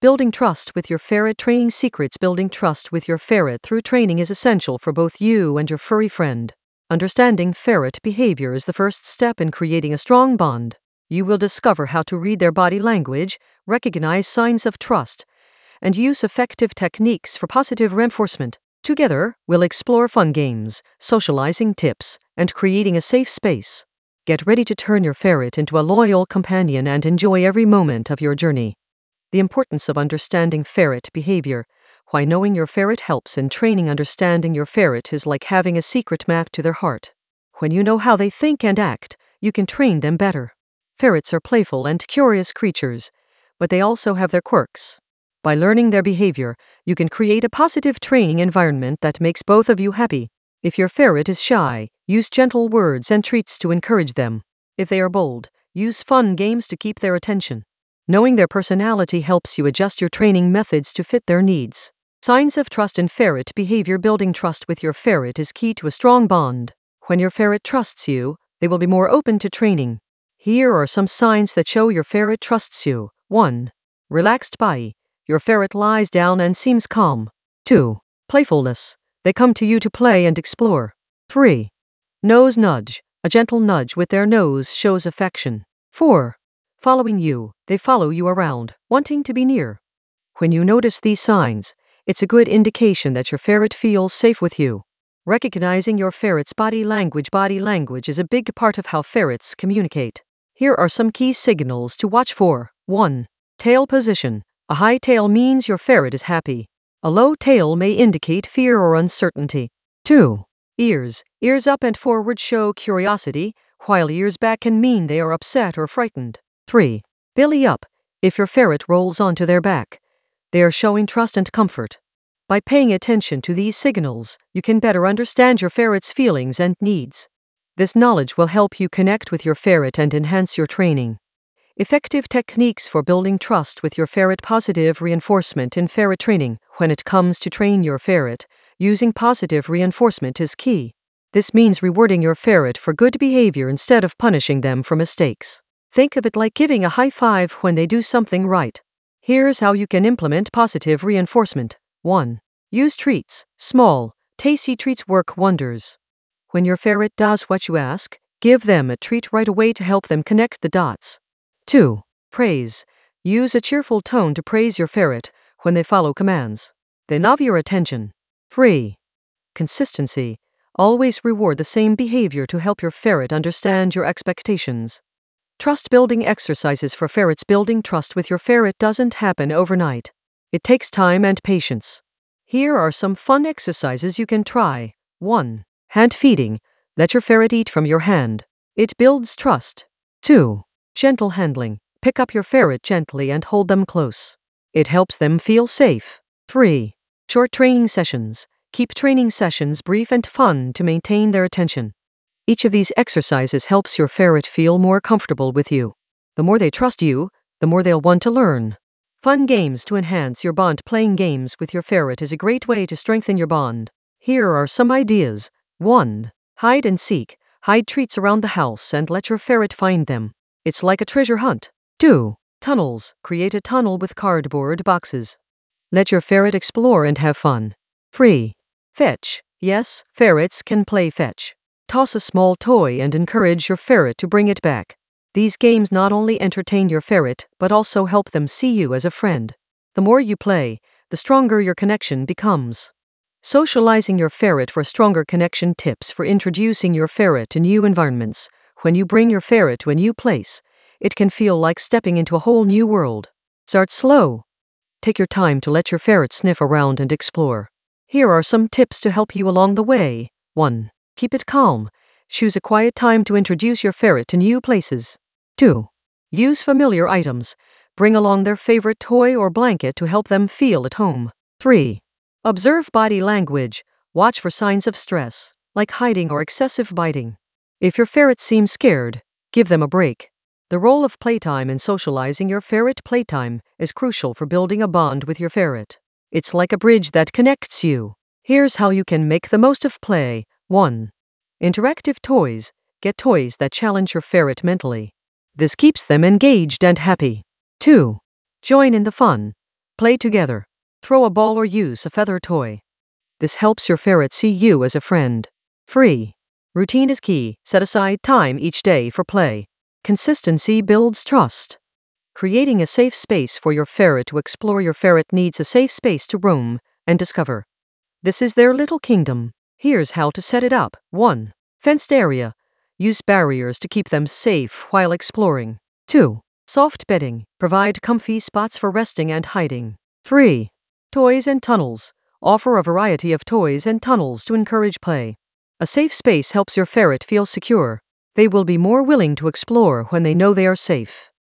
Building trust with your ferret. Training secrets. Building trust with your ferret through training is essential for both you and your furry friend. Understanding ferret behavior is the first step in creating a strong bond. You will discover how to read their body language, recognize signs of trust, and use effective techniques for positive reinforcement. Together, we'll explore fun games, socializing tips, and creating a safe space. Get ready to turn your ferret into a loyal companion and enjoy every moment of your journey. The importance of understanding ferret behavior. Why knowing your ferret helps in training. Understanding your ferret is like having a secret map to their heart. When you know how they think and act, you can train them better. Ferrets are playful and curious creatures, but they also have their quirks. By learning their behavior, you can create a positive training environment that makes both of you happy. If your ferret is shy, use gentle words and treats to encourage them. If they are bold, use fun games to keep their attention. Knowing their personality helps you adjust your training methods to fit their needs. Signs of trust in ferret behavior. Building trust with your ferret is key to a strong bond. When your ferret trusts you, they will be more open to training. Here are some signs that show your ferret trusts you. 1. Relaxed body. Your ferret lies down and seems calm. 2. Playfulness. They come to you to play and explore. 3. Nose nudge. A gentle nudge with their nose shows affection. 4. Following you. They follow you around, wanting to be near. When you notice these signs, it's a good indication that your ferret feels safe with you. Recognizing your ferret's body language. Body language is a big part of how ferrets communicate. Here are some key signals to watch for. 1. Tail position. A high tail means your ferret is happy. A low tail may indicate fear or uncertainty. 2. Ears. Ears up and forward show curiosity, while ears back can mean they are upset or frightened. 3. Belly up. If your ferret rolls onto their back, they are showing trust and comfort. By paying attention to these signals, you can better understand your ferret's feelings and needs. This knowledge will help you connect with your ferret and enhance your training. Effective techniques for building trust with your ferret. Positive reinforcement in ferret training. When it comes to train your ferret, using positive reinforcement is key. This means rewarding your ferret for good behavior instead of punishing them for mistakes. Think of it like giving a high five when they do something right. Here's how you can implement positive reinforcement. 1. Use treats. Small, tasty treats work wonders. When your ferret does what you ask, give them a treat right away to help them connect the dots. 2. Praise. Use a cheerful tone to praise your ferret when they follow commands. They love your attention. 3. Consistency. Always reward the same behavior to help your ferret understand your expectations. Trust-building exercises for ferrets. Building trust with your ferret doesn't happen overnight. It takes time and patience. Here are some fun exercises you can try. 1. Hand feeding. Let your ferret eat from your hand. It builds trust. 2. Gentle handling. Pick up your ferret gently and hold them close. It helps them feel safe. 3. Short training sessions. Keep training sessions brief and fun to maintain their attention. Each of these exercises helps your ferret feel more comfortable with you. The more they trust you, the more they'll want to learn. Fun games to enhance your bond. Playing games with your ferret is a great way to strengthen your bond. Here are some ideas. 1. Hide and seek. Hide treats around the house and let your ferret find them. It's like a treasure hunt. 2. Tunnels. Create a tunnel with cardboard boxes. Let your ferret explore and have fun. 3. Fetch. Yes, ferrets can play fetch. Toss a small toy and encourage your ferret to bring it back. These games not only entertain your ferret, but also help them see you as a friend. The more you play, the stronger your connection becomes. Socializing your ferret for stronger connection. Tips for introducing your ferret to new environments. When you bring your ferret to a new place, it can feel like stepping into a whole new world. Start slow. Take your time to let your ferret sniff around and explore. Here are some tips to help you along the way. 1. Keep it calm. Choose a quiet time to introduce your ferret to new places. 2. Use familiar items. Bring along their favorite toy or blanket to help them feel at home. 3. Observe body language. Watch for signs of stress, like hiding or excessive biting. If your ferret seems scared, give them a break. The role of playtime in socializing your ferret. Playtime is crucial for building a bond with your ferret. It's like a bridge that connects you. Here's how you can make the most of play. 1. Interactive toys. Get toys that challenge your ferret mentally. This keeps them engaged and happy. 2. Join in the fun. Play together. Throw a ball or use a feather toy. This helps your ferret see you as a friend. Free. Routine is key. Set aside time each day for play. Consistency builds trust. Creating a safe space for your ferret to explore. Your ferret needs a safe space to roam and discover. This is their little kingdom. Here's how to set it up. 1. Fenced area. Use barriers to keep them safe while exploring. 2. Soft bedding. Provide comfy spots for resting and hiding. 3. Toys and tunnels. Offer a variety of toys and tunnels to encourage play. A safe space helps your ferret feel secure. They will be more willing to explore when they know they are safe.